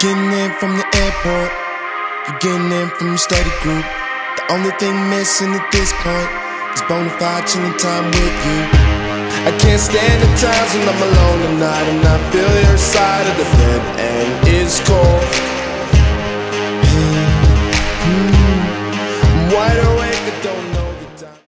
getting in from the airport, you're getting in from your study group. The only thing missing at this point is bonafide chilling time with you. I can't stand the times when I'm alone at night and I feel your side of the bed.